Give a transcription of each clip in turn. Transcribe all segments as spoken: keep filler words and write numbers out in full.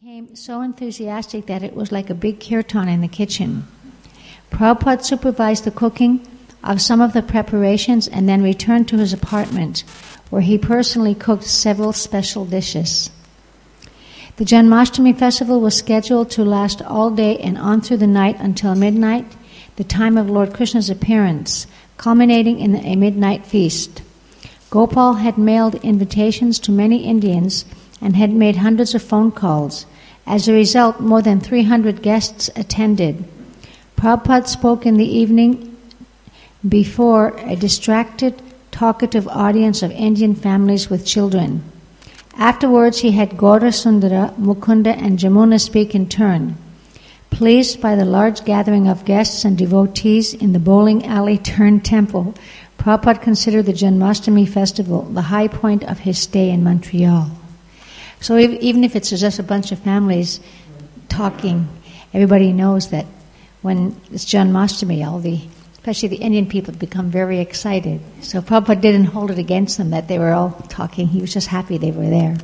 became so enthusiastic that it was like a big kirtan in the kitchen. Prabhupada supervised the cooking of some of the preparations and then returned to his apartment, where he personally cooked several special dishes. The Janmashtami festival was scheduled to last all day and on through the night until midnight, the time of Lord Krishna's appearance, culminating in a midnight feast. Gopal had mailed invitations to many Indians and had made hundreds of phone calls. As a result, more than three hundred guests attended. Prabhupada spoke in the evening before a distracted, talkative audience of Indian families with children. Afterwards, he had Gaura Sundara, Mukunda, and Jamuna speak in turn. Pleased by the large gathering of guests and devotees in the bowling alley turned temple, Prabhupada considered the Janmashtami festival the high point of his stay in Montreal. So even if it's just a bunch of families talking, everybody knows that when it's Janmashtami, all the, especially the Indian people, become very excited. So Prabhupada didn't hold it against them that they were all talking. He was just happy they were there.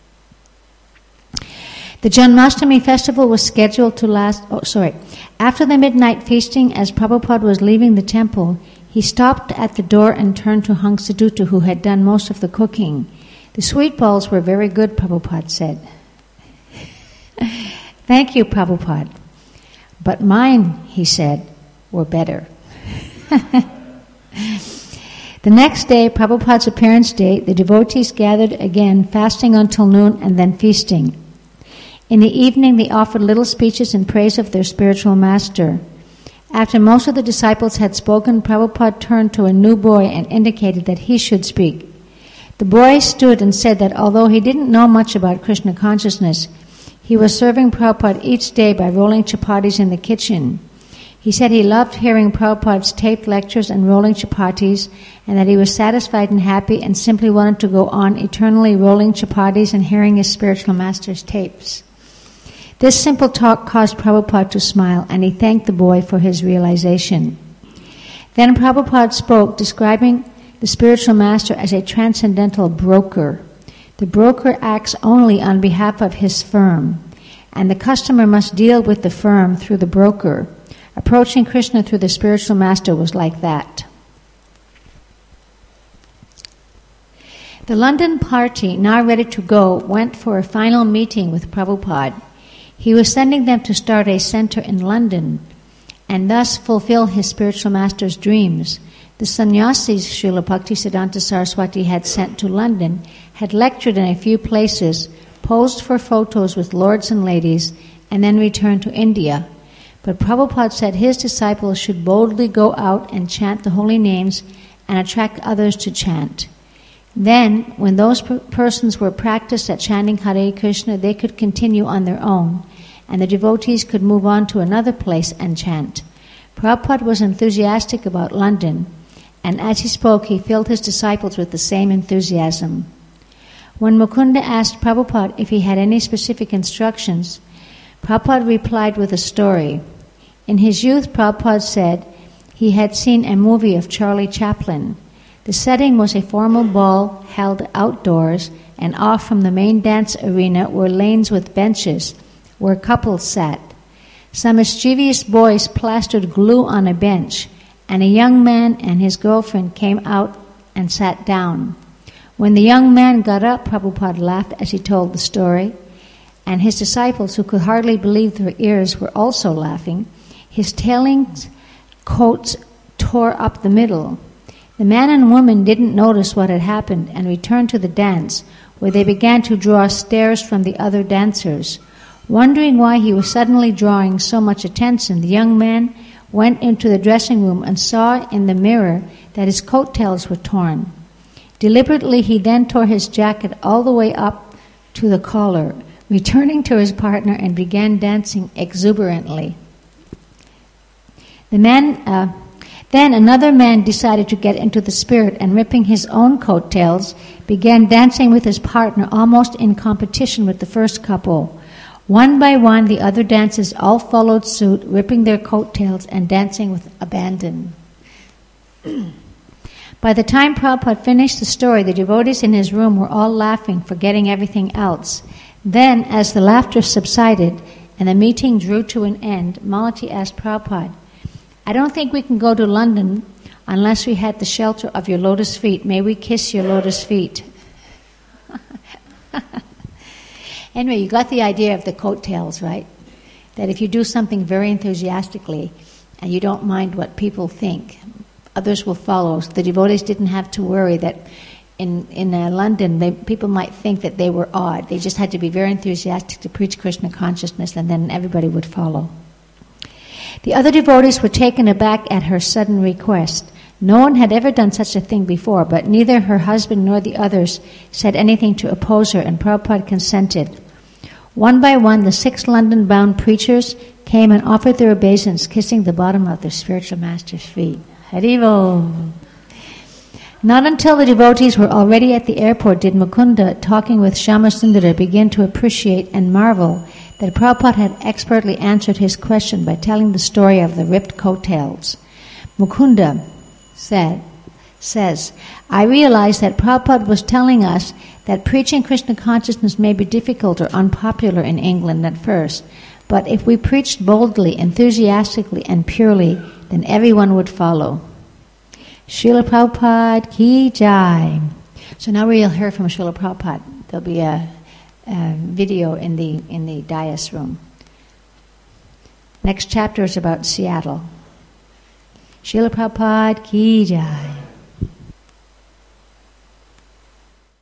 The Janmashtami festival was scheduled to last, oh sorry, after the midnight feasting, as Prabhupada was leaving the temple, he stopped at the door and turned to Hangsadutta, who had done most of the cooking. The sweet balls were very good, Prabhupada said. Thank you, Prabhupada. But mine, he said, were better. The next day, Prabhupada's appearance day, the devotees gathered again, fasting until noon and then feasting. In the evening, they offered little speeches in praise of their spiritual master. After most of the disciples had spoken, Prabhupada turned to a new boy and indicated that he should speak. The boy stood and said that although he didn't know much about Krishna consciousness, he was serving Prabhupada each day by rolling chapatis in the kitchen. He said he loved hearing Prabhupada's taped lectures and rolling chapatis, and that he was satisfied and happy and simply wanted to go on eternally rolling chapatis and hearing his spiritual master's tapes. This simple talk caused Prabhupada to smile, and he thanked the boy for his realization. Then Prabhupada spoke, describing the spiritual master as a transcendental broker. The broker acts only on behalf of his firm, and the customer must deal with the firm through the broker. Approaching Krishna through the spiritual master was like that. The London party, now ready to go, went for a final meeting with Prabhupada. He was sending them to start a center in London and thus fulfill his spiritual master's dreams. The sannyasis Srila Bhaktisiddhanta Saraswati had sent to London had lectured in a few places, posed for photos with lords and ladies, and then returned to India. But Prabhupada said his disciples should boldly go out and chant the holy names and attract others to chant. Then, when those per- persons were practiced at chanting Hare Krishna, they could continue on their own, and the devotees could move on to another place and chant. Prabhupada was enthusiastic about London, and as he spoke, he filled his disciples with the same enthusiasm. When Mukunda asked Prabhupada if he had any specific instructions, Prabhupada replied with a story. In his youth, Prabhupada said he had seen a movie of Charlie Chaplin. The setting was a formal ball held outdoors, and off from the main dance arena were lanes with benches where couples sat. Some mischievous boys plastered glue on a bench, and a young man and his girlfriend came out and sat down. When the young man got up, Prabhupada laughed as he told the story, and his disciples, who could hardly believe their ears, were also laughing. His tailings coats tore up the middle. The man and woman didn't notice what had happened and returned to the dance, where they began to draw stares from the other dancers. Wondering why he was suddenly drawing so much attention, the young man went into the dressing room and saw in the mirror that his coattails were torn. Deliberately, he then tore his jacket all the way up to the collar, returning to his partner and began dancing exuberantly. The man, uh, then another man decided to get into the spirit and, ripping his own coattails, began dancing with his partner almost in competition with the first couple. One by one, the other dancers all followed suit, ripping their coattails and dancing with abandon. By the time Prabhupada finished the story, the devotees in his room were all laughing, forgetting everything else. Then, as the laughter subsided and the meeting drew to an end, Malati asked Prabhupada, I don't think we can go to London unless we had the shelter of your lotus feet. May we kiss your lotus feet? Anyway, you got the idea of the coattails, right? That if you do something very enthusiastically and you don't mind what people think, others will follow. So the devotees didn't have to worry that in in uh, London, they, people might think that they were odd. They just had to be very enthusiastic to preach Krishna consciousness, and then everybody would follow. The other devotees were taken aback at her sudden request. No one had ever done such a thing before, but neither her husband nor the others said anything to oppose her, and Prabhupada consented. One by one, the six London-bound preachers came and offered their obeisance, kissing the bottom of their spiritual master's feet. Haribo! Not until the devotees were already at the airport did Mukunda, talking with Shyamasundara, begin to appreciate and marvel that Prabhupada had expertly answered his question by telling the story of the ripped coattails. Mukunda said, says, I realized that Prabhupada was telling us that preaching Krishna consciousness may be difficult or unpopular in England at first, but if we preached boldly, enthusiastically, and purely, then everyone would follow. Srila Prabhupada ki jai. So now we'll hear from Srila Prabhupada. There'll be a, a video in the in the dais room. Next chapter is about Seattle. Srila Prabhupada ki jai.